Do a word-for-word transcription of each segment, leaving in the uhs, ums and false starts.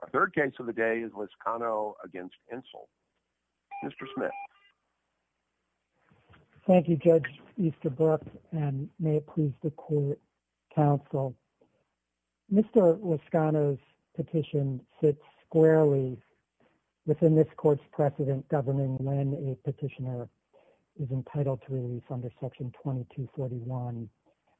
Our third case of the day is Lascano against Insel. Mister Smith. Thank you, Judge Easterbrook, and may it please the court, counsel. Mister Lascano's petition sits squarely within this court's precedent governing when a petitioner is entitled to relief under Section twenty-two forty-one.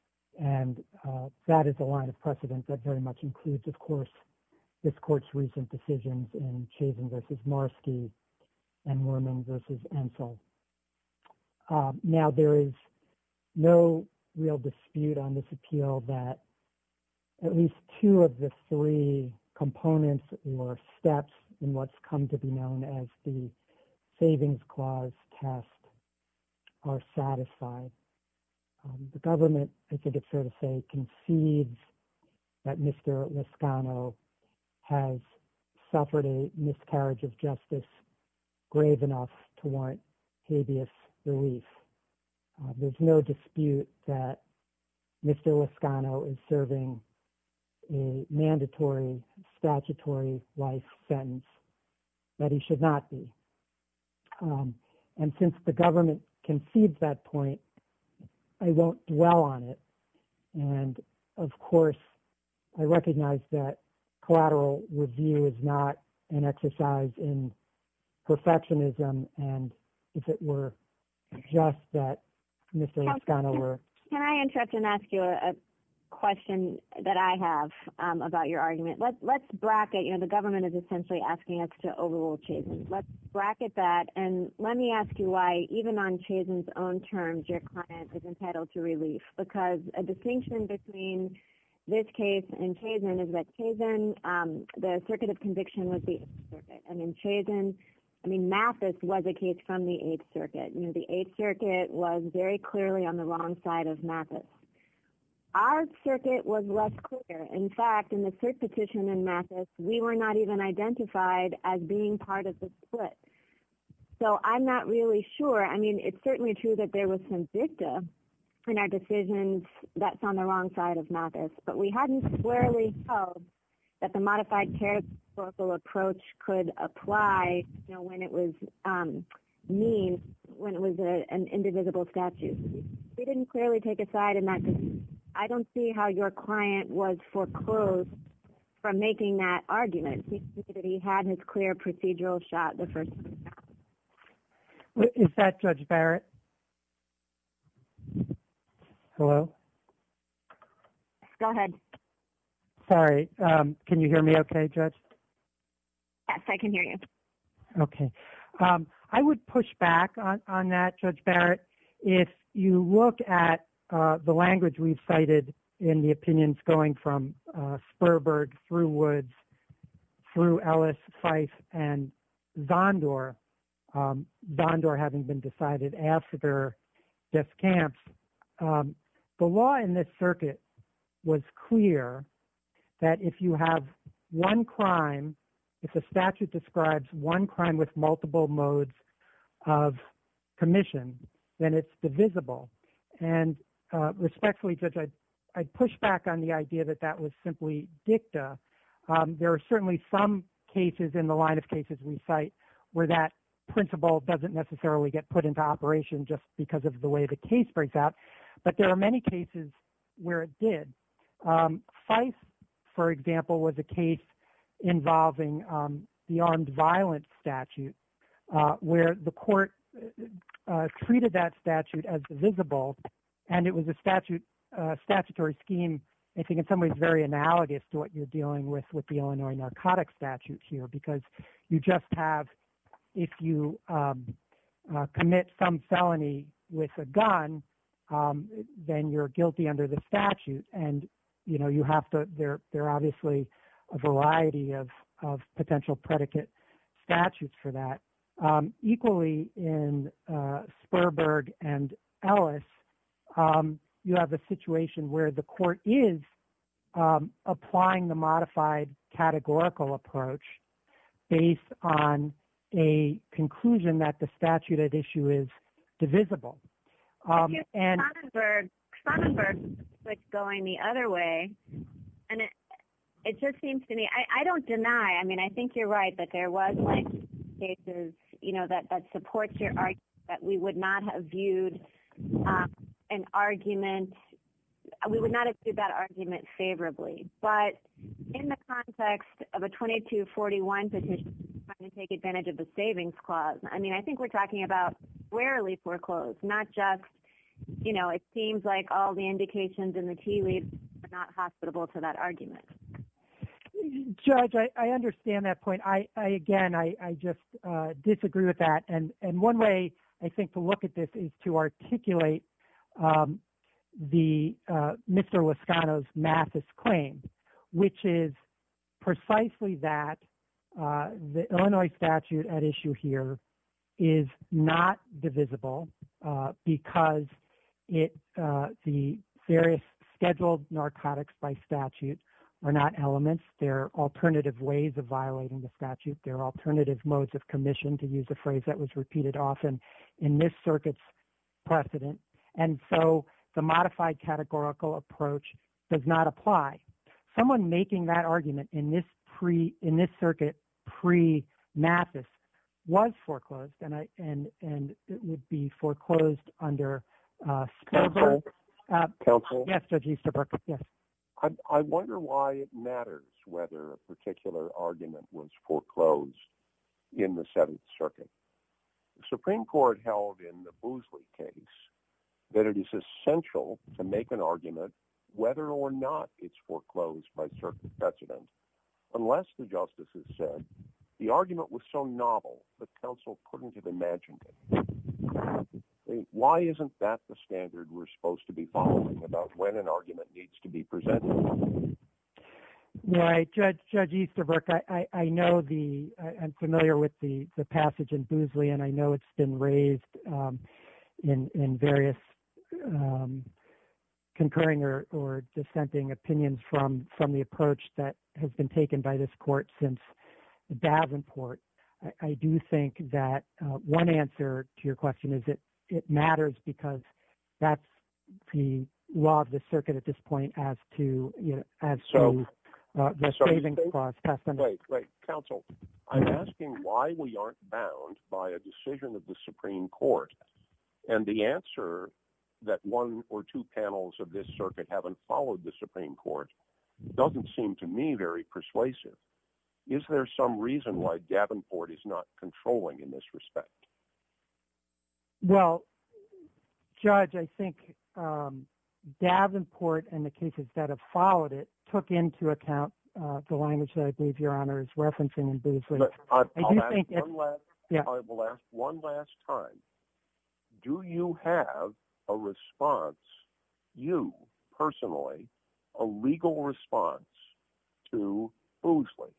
And uh, that is a line of precedent that very much includes, of course, this court's recent decisions in Chazen versus Marski and Werman versus Insel. Uh, now, there is no real dispute on this appeal that at least two of the three components or steps in what's come to be known as the Savings Clause test are satisfied. Um, the government, I think it's fair to say, concedes that Mister Lascano has suffered a miscarriage of justice grave enough to warrant habeas relief. Uh, there's no dispute that Mister Lascano is serving a mandatory statutory life sentence that he should not be. Um, and since the government concedes that point, I won't dwell on it. And of course, I recognize that collateral review is not an exercise in perfectionism, and if it were just that Mister Lascano were... Can I interrupt and ask you a, a question that I have um, about your argument? Let, let's bracket, you know, the government is essentially asking us to overrule Chazen. Let's bracket that, and let me ask you why, even on Chazen's own terms, your client is entitled to relief, because a distinction between this case and Chazen is that Chazen, um, the circuit of conviction was the Eighth Circuit, and in Chazen, I mean, Mathis was a case from the Eighth Circuit. You know, the Eighth Circuit was very clearly on the wrong side of Mathis. Our circuit was less clear. In fact, in the cert petition in Mathis, we were not even identified as being part of the split. So I'm not really sure. I mean, it's certainly true that there was some dicta in our decisions that's on the wrong side of Mathis, but we hadn't squarely held that the modified categorical approach could apply, you know, when it was um, mean, when it was a, an indivisible statute. We didn't clearly take a side in that. I don't see how your client was foreclosed from making that argument. It seems that he had his clear procedural shot the first time around. Is that Judge Barrett? Hello? Go ahead. Sorry, um, can you hear me okay, Judge? Yes, I can hear you. Okay. Um, I would push back on, on that, Judge Barrett. If you look at uh, the language we've cited in the opinions going from uh, Sperberg through Woods, through Ellis, Fife, and Zondor, um, Zondor having been decided after Descamps, um, the law in this circuit was clear that if you have one crime, if a statute describes one crime with multiple modes of commission, then it's divisible. And uh, respectfully, Judge, I'd, I'd push back on the idea that that was simply dicta. Um, there are certainly some cases in the line of cases we cite where that principle doesn't necessarily get put into operation just because of the way the case breaks out. But there are many cases where it did. Um, Fife, for example, was a case involving um, the armed violence statute, uh, where the court uh, treated that statute as divisible, and it was a statute uh, statutory scheme, I think in some ways very analogous to what you're dealing with with the Illinois narcotics statute here, because you just have, if you um, uh, commit some felony with a gun, um, then you're guilty under the statute, and you know you have to. There, there are obviously a variety of of potential predicate statutes for that. Um, equally, in uh, Sperberg and Ellis, um, you have a situation where the court is um, applying the modified categorical approach based on a conclusion that the statute at issue is divisible. Um, and Sonnenberg, Sonnenberg was going the other way, and it, it just seems to me, I, I don't deny, I mean, I think you're right that there was like cases, you know, that, that supports your argument that we would not have viewed um, an argument, we would not have viewed that argument favorably. But in the context of a twenty-two forty-one petition trying to take advantage of the savings clause, I mean, I think we're talking about rarely foreclosed, not just, you know, it seems like all the indications in the tea leaves are not hospitable to that argument. Judge, I, I understand that point. I, I again, I, I just uh, disagree with that. And, and one way I think to look at this is to articulate um, the uh, Mister Lascano's Mathis claim, which is precisely that uh, the Illinois statute at issue here is not divisible uh, because it uh, the various scheduled narcotics by statute are not elements. They're alternative ways of violating the statute. They're alternative modes of commission, to use a phrase that was repeated often in this circuit's precedent. And so the modified categorical approach does not apply. Someone making that argument in this pre in this circuit pre-Mathis was foreclosed, and I and and it would be foreclosed under uh, Sperber. Uh, Counsel? Yes, Judge Easterbrook. Yes. I, I wonder why it matters whether a particular argument was foreclosed in the Seventh Circuit. The Supreme Court held in the Boosley case that it is essential to make an argument whether or not it's foreclosed by circuit precedent, unless the justices said the argument was so novel that counsel couldn't have imagined it. Why isn't that the standard we're supposed to be following about when an argument needs to be presented? Right, Judge Judge Easterbrook. I, I, I know the I'm familiar with the, the passage in Boosley, and I know it's been raised um, in in various um, concurring or, or dissenting opinions from from the approach that has been taken by this court since Davenport. I, I do think that uh, one answer to your question is that it matters because that's the law of the circuit at this point as to, you know, as so, to uh, the so savings think, clause passed under. Wait, wait, counsel. I'm asking why we aren't bound by a decision of the Supreme Court, and the answer that one or two panels of this circuit haven't followed the Supreme Court doesn't seem to me very persuasive. Is there some reason why Davenport is not controlling in this respect? Well, Judge, I think um, Davenport and the cases that have followed it took into account uh, the language that I believe Your Honor is referencing in Boosley. But I, I I'll do ask think one last, yeah. I will ask one last time. Do you have a response, you personally, a legal response to Boosley?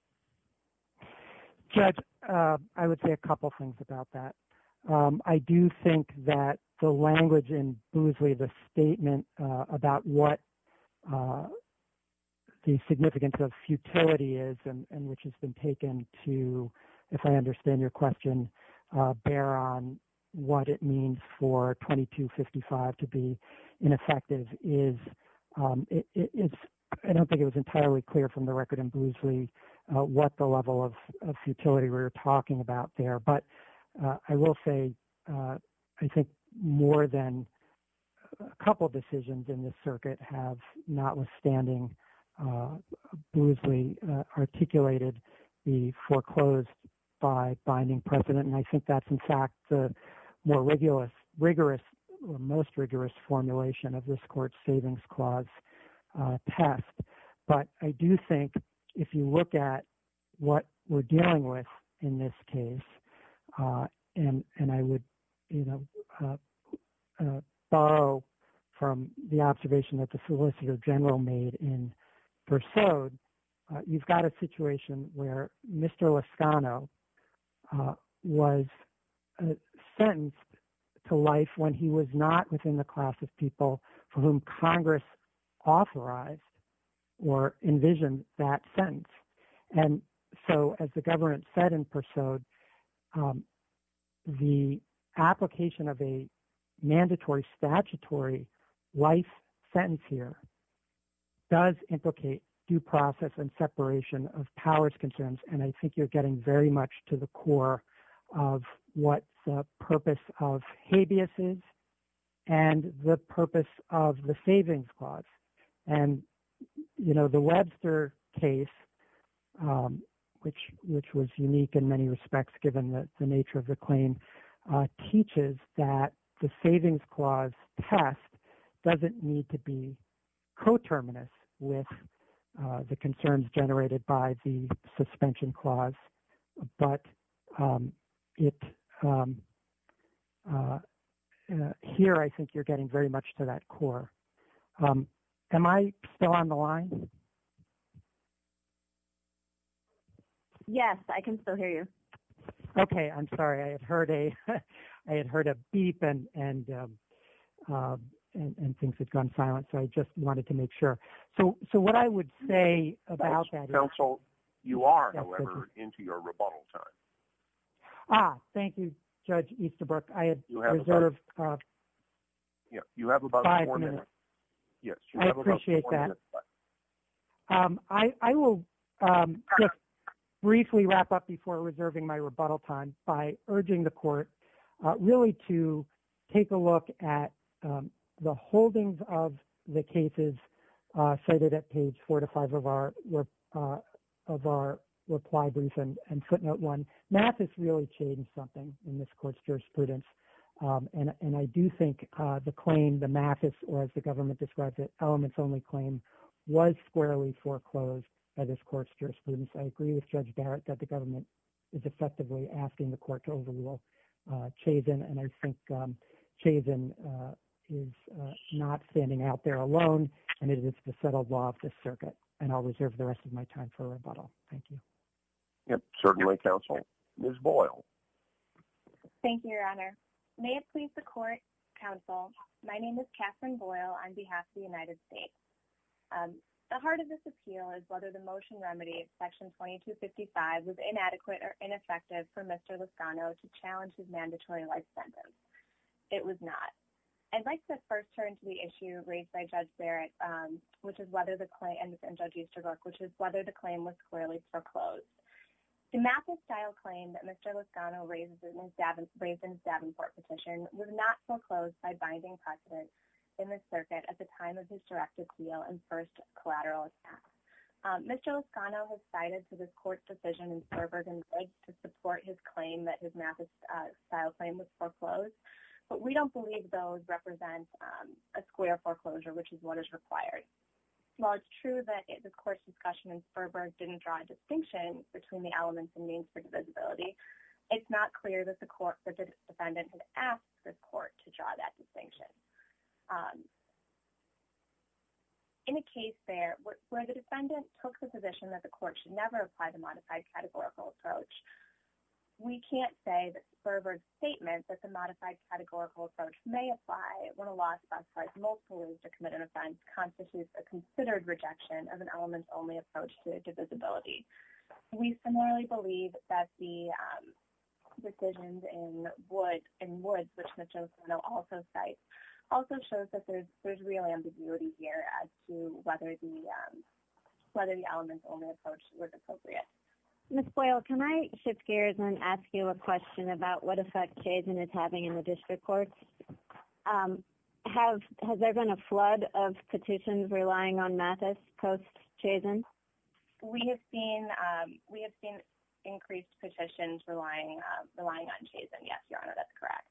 Judge, uh, I would say a couple things about that. Um, I do think that the language in Boosley, the statement uh, about what uh, the significance of futility is, and, and which has been taken to, if I understand your question, uh, bear on what it means for twenty-two fifty-five to be ineffective, is um, it, it, it's. I don't think it was entirely clear from the record in Boosley uh, what the level of, of futility we were talking about there, but. Uh, I will say, uh, I think more than a couple decisions in this circuit have, notwithstanding uh, Boosley, uh, articulated the foreclosed by binding precedent, and I think that's in fact the more rigorous, rigorous or most rigorous formulation of this court's savings clause uh, test. But I do think if you look at what we're dealing with in this case, Uh, and and I would, you know, uh, uh, borrow from the observation that the Solicitor General made in Persaud. Uh, you've got a situation where Mister Lascano uh, was uh, sentenced to life when he was not within the class of people for whom Congress authorized or envisioned that sentence. And so, as the government said in Persaud, Um, the application of a mandatory statutory life sentence here does implicate due process and separation of powers concerns, and I think you're getting very much to the core of what the purpose of habeas is and the purpose of the Savings Clause. And, you know, the Webster case, um, which which was unique in many respects given the, the nature of the claim, uh, teaches that the Savings Clause test doesn't need to be coterminous with uh, the concerns generated by the suspension clause, but um, it um, uh, uh, here I think you're getting very much to that core. Um, am I still on the line? Yes, I can still hear you. Okay, I'm sorry. I had heard a, I had heard a beep and and, um, uh, and and things had gone silent. So I just wanted to make sure. So so what I would say about that, counsel, you are, yes, however, into your rebuttal time. Ah, thank you, Judge Easterbrook. I had You have reserved. About, uh, yeah, you have about five four minutes. minutes. Yes, you I have appreciate about four that. minutes left. Um, I I will um, just briefly wrap up before reserving my rebuttal time by urging the court uh, really to take a look at um, the holdings of the cases uh, cited at page four to five of our uh, of our reply brief and, and footnote one. Mathis really changed something in this court's jurisprudence, um, and and I do think uh, the claim, the Mathis, or as the government describes it, elements only claim, was squarely foreclosed by this court's jurisprudence. I agree with Judge Barrett that the government is effectively asking the court to overrule uh, Chazen, and I think um, Chazen uh, is uh, not standing out there alone, and it is the settled law of this circuit. And I'll reserve the rest of my time for rebuttal. Thank you. Yep, certainly, counsel. Miz Boyle. Thank you, Your Honor. May it please the court, counsel, my name is Catherine Boyle on behalf of the United States. Um, The heart of this appeal is whether the motion remedy of Section twenty-two fifty-five was inadequate or ineffective for Mister Lozcano to challenge his mandatory life sentence. It was not. I'd like to first turn to the issue raised by Judge Barrett, um, which is whether the claim, and, and Judge Easterbrook, which is whether the claim was squarely foreclosed. The Mathis-style claim that Mister Lozcano raises in his Davin, raised in his Davenport petition was not foreclosed by binding precedent in the circuit at the time of his direct appeal and first collateral attack. Um, Mister Lozcano has cited to this court's decision in Sperberg and Woods to support his claim that his Mathis-style uh, claim was foreclosed, but we don't believe those represent um, a square foreclosure, which is what is required. While it's true that it, the court's discussion in Sperberg didn't draw a distinction between the elements and means for divisibility, it's not clear that the court, that the defendant had asked this court to draw that distinction. Um, in a case there where, where the defendant took the position that the court should never apply the modified categorical approach, we can't say that Sperberg's statement that the modified categorical approach may apply when a law specifies multiple ways to commit an offense constitutes a considered rejection of an elements-only approach to divisibility. We similarly believe that the um, decisions in Wood, in Woods, which Mister Lozcano also cites, also shows that there's there's real ambiguity here as to whether the um, whether the elements-only approach was appropriate. Miz Boyle, can I shift gears and ask you a question about what effect Chazen is having in the district courts? Um, have has there been a flood of petitions relying on Mathis post Chazen? We have seen um, we have seen increased petitions relying uh, relying on Chazen. Yes, Your Honor, that's correct.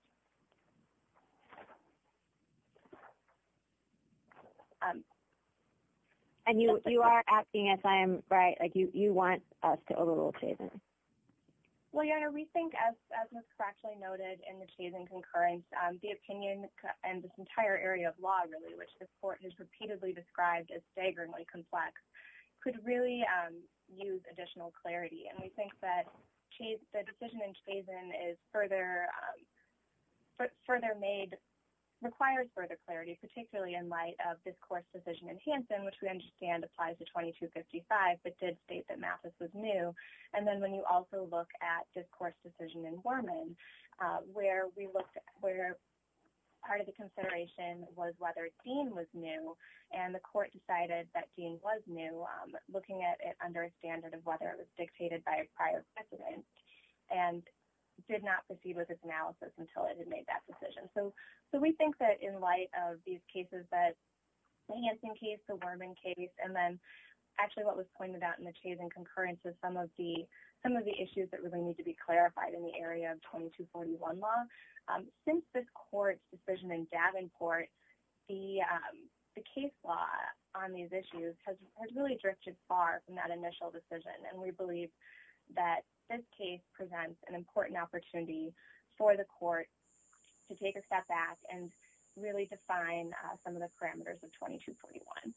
Um, and you, you are asking if I am right, like you, you want us to overrule Chazen? Well, Your Honor, we think, as as was correctly noted in the Chazen concurrence, um, the opinion and this entire area of law, really, which this court has repeatedly described as staggeringly complex, could really um, use additional clarity. And we think that Chaz- the decision in Chazen is further um, f- further made. requires further clarity, particularly in light of this court's decision in Hansen, which we understand applies to twenty-two fifty-five, but did state that Mathis was new. And then when you also look at this court's decision in Worman, uh, where we looked at, where part of the consideration was whether Dean was new, and the court decided that Dean was new, um, looking at it under a standard of whether it was dictated by a prior precedent, and did not proceed with its analysis until it had made that decision. So, so we think that in light of these cases, that the Hansen case, the Werman case, and then actually what was pointed out in the Chazen concurrence is some of the some of the issues that really need to be clarified in the area of twenty-two forty-one law. Um, since this court's decision in Davenport, the um, the case law on these issues has, has really drifted far from that initial decision, and we believe that this case presents an important opportunity for the court to take a step back and really define uh, some of the parameters of twenty-two forty-one.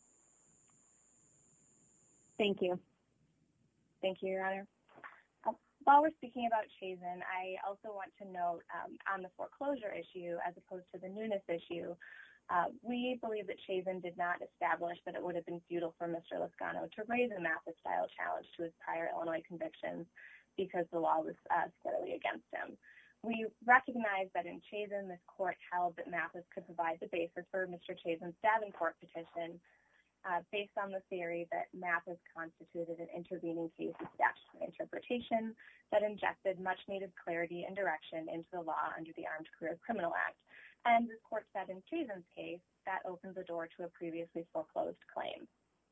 Thank you. Thank you, Your Honor. Uh, while we're speaking about Chazen, I also want to note um, on the foreclosure issue as opposed to the newness issue, uh, we believe that Chazen did not establish that it would have been futile for Mister Lascano to raise a Mathis-style challenge to his prior Illinois convictions because the law was uh, squarely against him. We recognize that in Chazen, this court held that Mathis could provide the basis for Mister Chazen's Davenport petition, Uh, based on the theory that Mathis constituted an intervening case of statutory interpretation that injected much-needed clarity and direction into the law under the Armed Career Criminal Act. And this court said in Chazen's case, that opens the door to a previously foreclosed claim.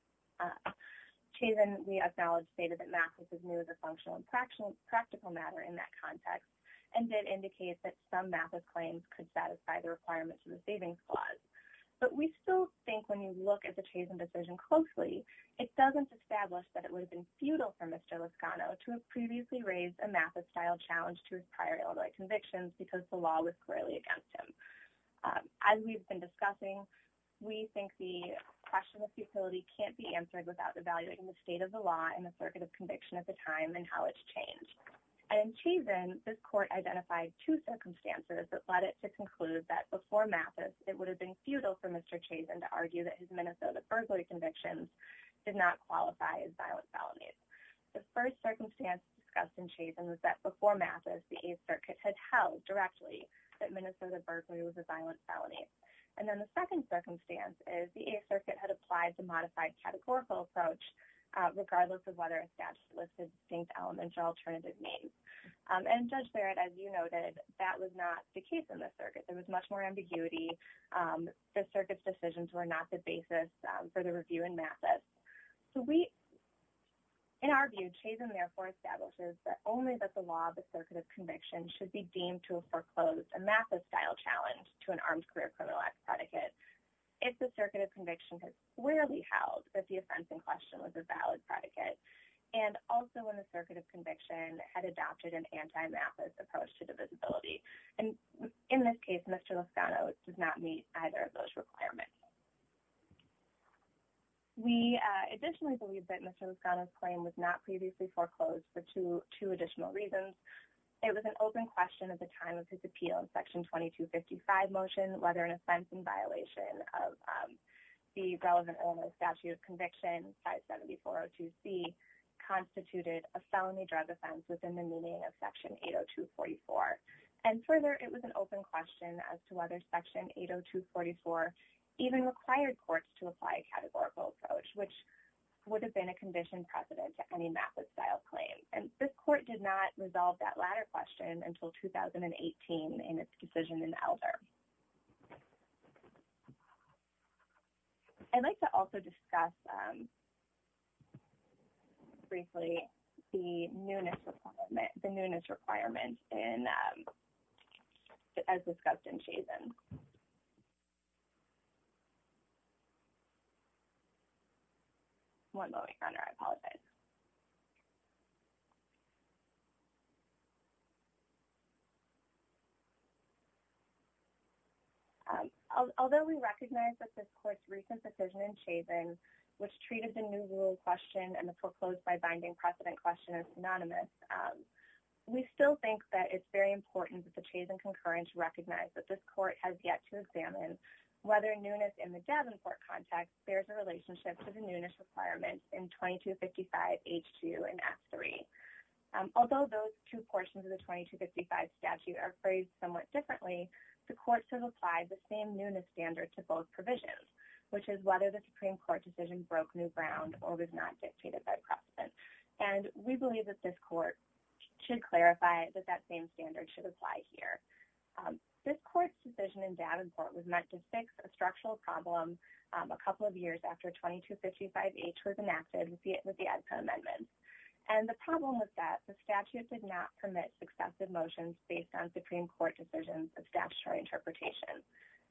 Uh, Chazen, we acknowledge, stated that Mathis is new as a functional and practical, practical matter in that context, and did indicate that some Mathis claims could satisfy the requirements of the Savings Clause. But we still think when you look at the Chazen decision closely, it doesn't establish that it would have been futile for Mister Lascano to have previously raised a Mathis-style challenge to his prior Illinois convictions because the law was squarely against him. Um, as we've been discussing, we think the question of futility can't be answered without evaluating the state of the law and the circuit of conviction at the time and how it's changed. And in Chazen, this court identified two circumstances that led it to conclude that before Mathis, it would have been futile for Mister Chazen to argue that his Minnesota burglary convictions did not qualify as violent felonies. The first circumstance discussed in Chazen was that before Mathis, the Eighth Circuit had held directly that Minnesota burglary was a violent felony. And then the second circumstance is the Eighth Circuit had applied the modified categorical approach Uh, regardless of whether a statute listed distinct elements or alternative means. Um, and Judge Barrett, as you noted, that was not the case in this circuit. There was much more ambiguity. Um, the circuit's decisions were not the basis um, for the review in Mathis. So we, in our view, Chazen therefore establishes that only that the law of the circuit of conviction should be deemed to have foreclosed a Mathis-style challenge to an Armed Career Criminal Act predicate if the circuit of conviction has squarely held that the offense in question was a valid predicate, and also when the circuit of conviction had adopted an anti-Mathis approach to divisibility. And in this case, Mister Lascano does not meet either of those requirements. We uh, additionally believe that Mister Lascano's claim was not previously foreclosed for two, two additional reasons. It was an open question at the time of his appeal in Section twenty-two fifty-five motion whether an offense in violation of um, the relevant Illinois statute of conviction, five seventy-four oh two C, constituted a felony drug offense within the meaning of Section eight oh two forty-four. And further, it was an open question as to whether Section eight oh two forty-four even required courts to apply a categorical approach, which would have been a condition precedent to any Mathis-style claim. And this court did not resolve that latter question until two thousand eighteen in its decision in Elder. I'd like to also discuss um, briefly the newness requirement, the newness requirement in, um, as discussed in Chazen. One moment, Your Honor, I apologize. Um, al although we recognize that this court's recent decision in Chazen, which treated the new rule question and the foreclosed by binding precedent question as synonymous, um, we still think that it's very important that the Chazen concurrence recognize that this court has yet to examine whether newness in the Davenport context bears a relationship to the newness requirements in twenty-two fifty-five H two and F three. Um, although those two portions of the twenty-two fifty-five statute are phrased somewhat differently, the courts have applied the same newness standard to both provisions, which is whether the Supreme Court decision broke new ground or was not dictated by precedent. And we believe that this court should clarify that that same standard should apply here. Um, this court's decision in Davenport was meant to fix a structural problem um, a couple of years after twenty-two fifty-five H was enacted with the, with the AEDPA amendments. And the problem was that the statute did not permit successive motions based on Supreme Court decisions of statutory interpretation.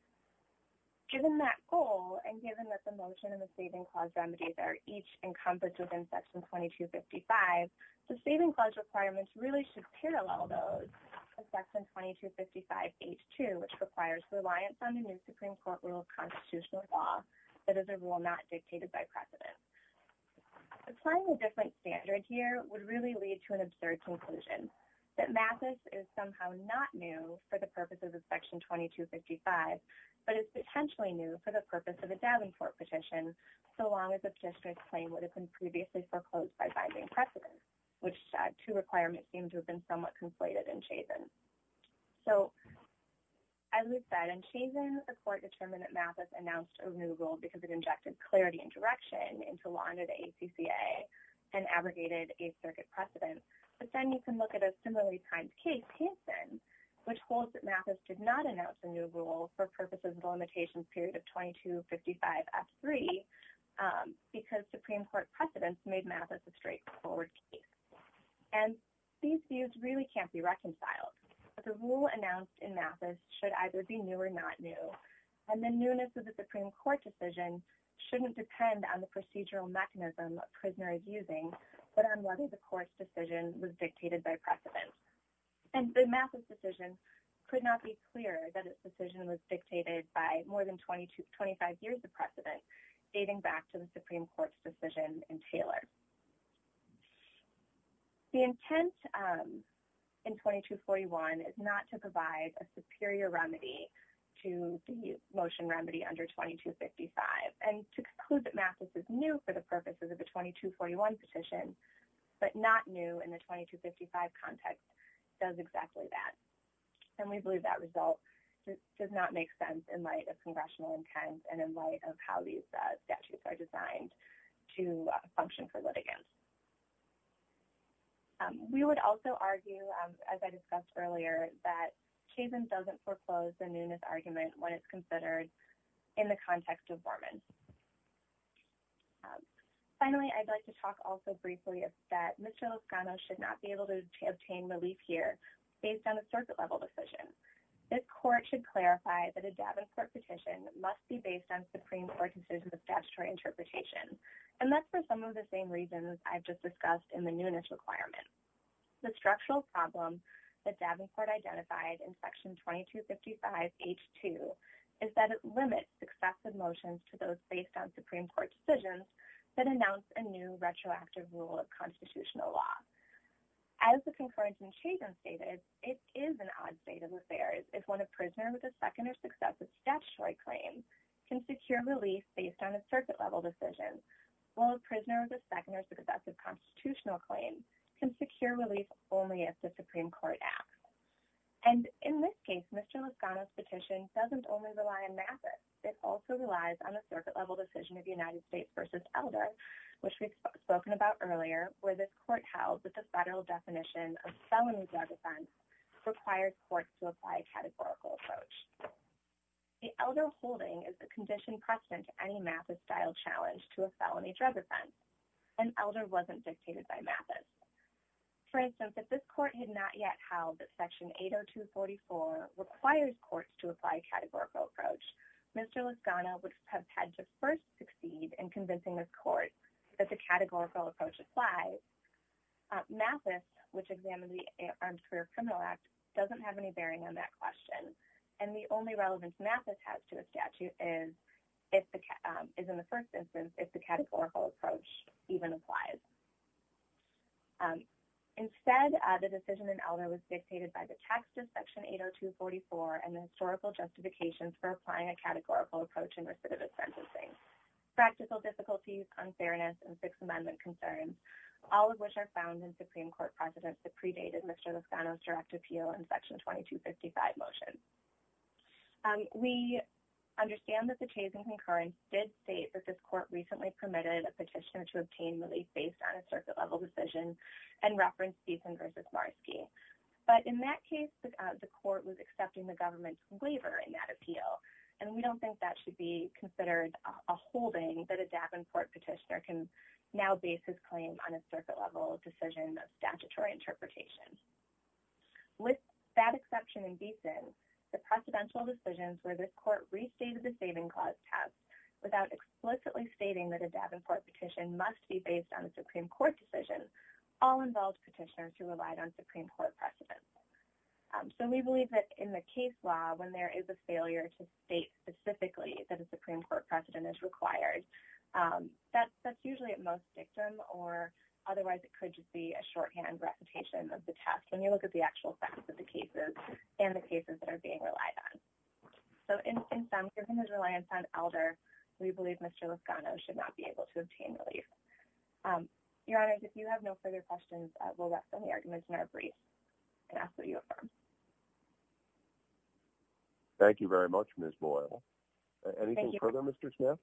Given that goal, and given that the motion and the saving clause remedies are each encompassed within Section twenty-two fifty-five, the saving clause requirements really should parallel those of Section twenty-two fifty-five H two, which requires reliance on a new Supreme Court rule of constitutional law that is a rule not dictated by precedent. Applying a different standard here would really lead to an absurd conclusion that Mathis is somehow not new for the purposes of Section twenty-two fifty-five, but is potentially new for the purpose of a Davenport petition, so long as the petitioner's claim would have been previously foreclosed by binding precedent, which uh, two requirements seem to have been somewhat conflated in Chazen. So, as we've said, in Chazen, the court determined that Mathis announced a new rule because it injected clarity and direction into law under the A C C A and abrogated Eighth Circuit precedent. But then you can look at a similarly timed case, Hansen, which holds that Mathis did not announce a new rule for purposes of the limitations period of twenty-two fifty-five F three um, because Supreme Court precedents made Mathis a straightforward case. And these views really can't be reconciled. The rule announced in Mathis should either be new or not new, and the newness of the Supreme Court decision shouldn't depend on the procedural mechanism a prisoner is using, but on whether the court's decision was dictated by precedent. And the Mathis decision could not be clearer that its decision was dictated by more than twenty-two, twenty-five years of precedent, dating back to the Supreme Court's decision in Taylor. The intent um, in twenty-two forty-one is not to provide a superior remedy to the motion remedy under twenty-two fifty-five, and to conclude that Mathis is new for the purposes of a twenty-two forty-one petition, but not new in the twenty-two fifty-five context, does exactly that. And we believe that result does not make sense in light of congressional intent and in light of how these uh, statutes are designed to uh, function for litigants. Um, we would also argue, um, as I discussed earlier, that Chazen doesn't foreclose the newness argument when it's considered in the context of Borman. Um, finally, I'd like to talk also briefly of that Mister Lozcano should not be able to obtain relief here based on a circuit-level decision. This court should clarify that a Davenport petition must be based on Supreme Court decisions of statutory interpretation, and that's for some of the same reasons I've just discussed in the newness requirement. The structural problem that Davenport identified in Section twenty-two fifty-five H two is that it limits successive motions to those based on Supreme Court decisions that announce a new retroactive rule of constitutional law. As the concurrence in Chazen stated, it is an odd state of affairs if when a prisoner with a second or successive statutory claim can secure relief based on a circuit-level decision, while a prisoner with a second or successive constitutional claim can secure relief only if the Supreme Court acts. And in this case, Mister Lozcano's petition doesn't only rely on Mathis. It also relies on a circuit-level decision of United States versus Elder, which we've sp- spoken about earlier, where this court held that the federal definition of felony drug offense requires courts to apply a categorical approach. The Elder holding is the condition precedent to any Mathis-style challenge to a felony drug offense, and Elder wasn't dictated by Mathis. For instance, if this court had not yet held that Section eight oh two forty-four requires courts to apply a categorical approach, Mister Lozcano would have had to first succeed in convincing this court that the categorical approach applies. Uh, Mathis, which examined the Armed Career Criminal Act, doesn't have any bearing on that question, and the only relevance Mathis has to a statute is if the um, is in the first instance if the categorical approach even applies. Um, Instead, uh, the decision in Elder was dictated by the text of Section eight oh two forty-four and the historical justifications for applying a categorical approach in recidivist sentencing. Practical difficulties, unfairness, and Sixth Amendment concerns, all of which are found in Supreme Court precedents that predated Mister Lozcano's direct appeal in Section twenty-two fifty-five motion. Um, we understand that the Chazen concurrence did state that this court recently permitted a petitioner to obtain relief based on a circuit-level decision and referenced Beeson versus Marski. But in that case, the, uh, the court was accepting the government's waiver in that appeal, and we don't think that should be considered a, a holding that a Davenport petitioner can now base his claim on a circuit-level decision of statutory interpretation. With that exception in Beeson, the precedential decisions where this court restated the saving clause test without explicitly stating that a Davenport petition must be based on a Supreme Court decision all involved petitioners who relied on Supreme Court precedents. Um, so we believe that in the case law, when there is a failure to state specifically that a Supreme Court precedent is required, um, that, that's usually at most dictum, or otherwise it could just be a shorthand recitation of the test when you look at the actual facts of the cases and the cases that are being relied on. So in, in sum, given his reliance on Elder, we believe Mister Lascano should not be able to obtain relief. Um, Your Honors, if you have no further questions, uh, we'll rest on the arguments in our brief and ask that you affirm. Thank you very much, Miz Boyle. Uh, anything you. further, Mister Smith?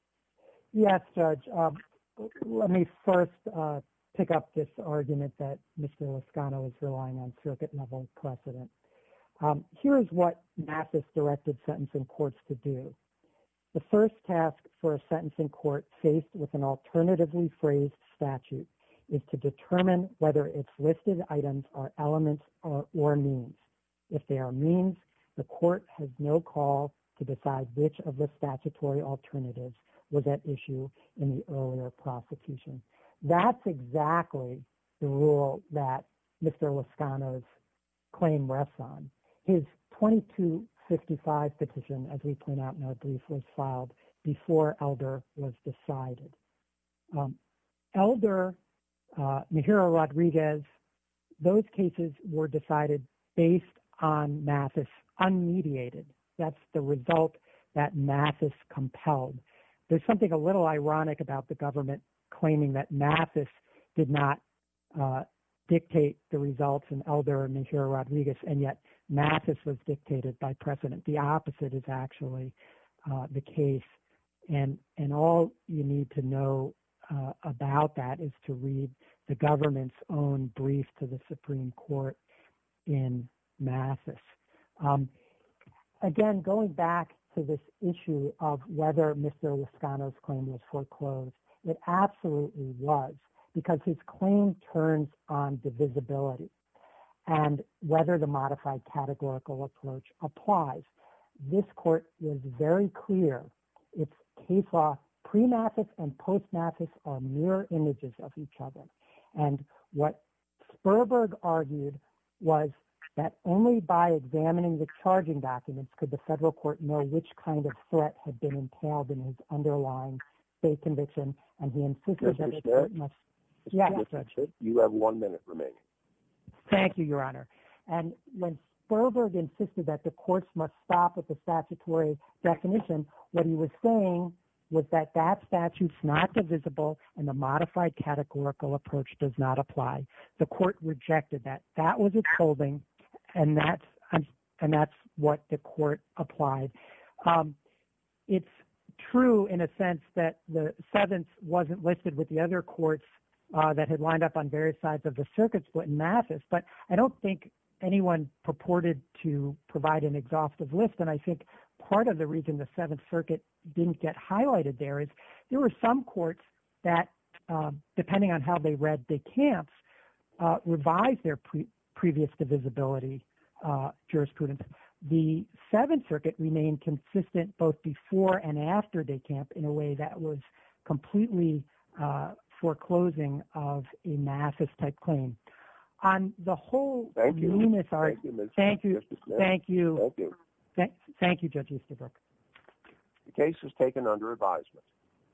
Yes, Judge. Um, let me first uh, pick up this argument that Mister Lascano is relying on circuit-level precedent. Um, here is what Mathis directed sentencing courts to do. The first task for a sentencing court faced with an alternatively phrased statute is to determine whether its listed items are elements or, or means. If they are means, the court has no call to decide which of the statutory alternatives was at issue in the earlier prosecution. That's exactly the rule that Mister Lascano's claim rests on. His twenty-two fifty-five petition, as we point out in our brief, was filed before Elder was decided. Um, Elder, uh, Mejia Rodriguez, those cases were decided based on Mathis unmediated. That's the result that Mathis compelled. There's something a little ironic about the government claiming that Mathis did not uh, dictate the results in Elder and Mejia Rodriguez, and yet Mathis was dictated by precedent. The opposite is actually uh, the case, and and all you need to know uh, about that is to read the government's own brief to the Supreme Court in Mathis. Um, again, going back to this issue of whether Mister Lascano's claim was foreclosed, it absolutely was, because his claim turns on divisibility and whether the modified categorical approach applies. This court was very clear. Its case law, pre-Mathis and post-Mathis, are mirror images of each other. And what Sperberg argued was that only by examining the charging documents could the federal court know which kind of threat had been entailed in his underlying state conviction, and he insisted that the court must... Yes, Judge. You have one minute remaining. Thank you, Your Honor. And when Sperberg insisted that the courts must stop at the statutory definition, what he was saying was that that statute's not divisible and the modified categorical approach does not apply. The court rejected that. That was its holding, and that's and that's what the court applied. Um, it's true in a sense that the Seventh wasn't listed with the other courts uh, that had lined up on various sides of the circuit split in Mathis, but I don't think anyone purported to provide an exhaustive list, and I think part of the reason the Seventh Circuit didn't get highlighted there is there were some courts that, uh, depending on how they read de Camps, uh, revised their pre- previous divisibility uh, jurisprudence. The Seventh Circuit remained consistent both before and after de Camp in a way that was completely uh, foreclosing of a Mathis-type claim. On the whole Thank you. meanness Thank you, Miz Thank you. Thank you. Thank you. Th- thank you, Judge Easterbrook. The case is taken under advisement.